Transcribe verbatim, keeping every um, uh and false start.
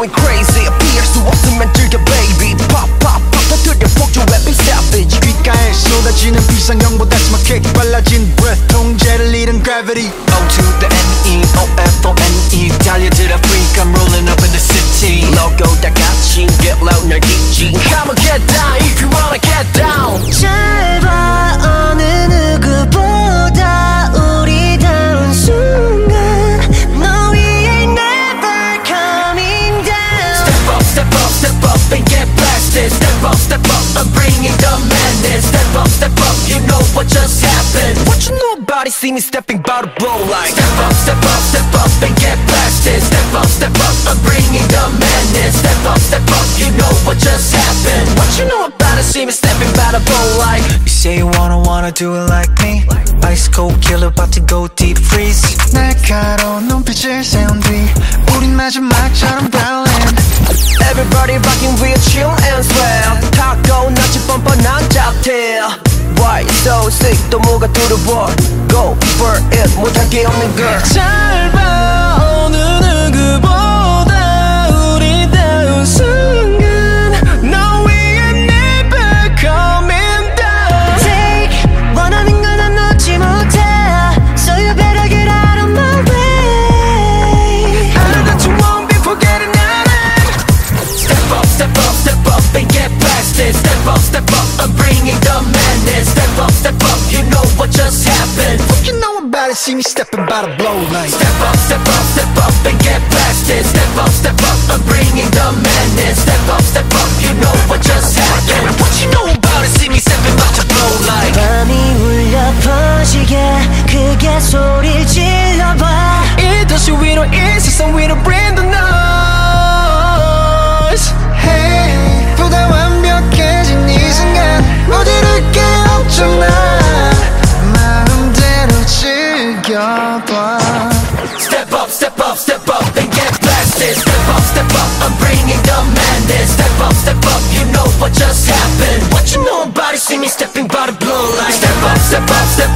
going crazy 피할 수 없으면 즐겨 baby Pop pop pop 터뜨려 폭주 rapping savage 귓가에 쏟아지는 비상형보다 스마크하게 빨라진 breath 통제를 잃은 gravity O to the N E O F O N E 달려들어 freak I'm rolling up in the city logo 다 같이 get loud 날 기지 Come on get down if you wanna get down 잘 봐 어느 누구보다 우리다운 순간 너 위에 never coming down Step up step up step up and get blasted Step up step up I'm bringing the madness Step up step up you know what just happened What you know about it see me stepping about to blow like Step up step up step up and get blasted Step up step up I'm bringing the madness Step up step up you know what just happened What you know about it see me stepping about to blow like You say you wanna wanna do it like me Ice cold killer about to go deep freeze 날카로운 눈빛을 세운 뒤 우린 마지막처럼 darling Everybody rocking real chill and swell 타고 낮은 뻔뻔한 잡태 Why so sick 또 뭐가 두려워 Go for it 못할 게 없는 girl 잘 봐 어느 누구보다 우리다운 순간 너 위에 never coming down Take 원하는 건 난 놓지 못해 So you better get out of my way I know that you won't be forgetting that Step up, step up, step up and get blasted Step up, step up, I'm bringing the madness Step up, step up, you know what just happened What you know about it, see me stepping by the blow like Step up, step up, step up and get blasted Step up, step up, I'm bringing the madness Step up, step up, you know what just happened What you know about it, see me stepping by the blow like 밤이 울려 퍼지게 크게 소리를 질러봐 이 도시 위로 이 세상 위로 bring the noise Hey 보다 완벽해진 이 순간 어디를 깨우쳐놔 마음대로 즐겨봐 Step up, step up, step up and get blasted Step up, step up, I'm bringing the madness Step up, step up, you know what just happened What you know about it, see me stepping by the blow like Step up, step up, step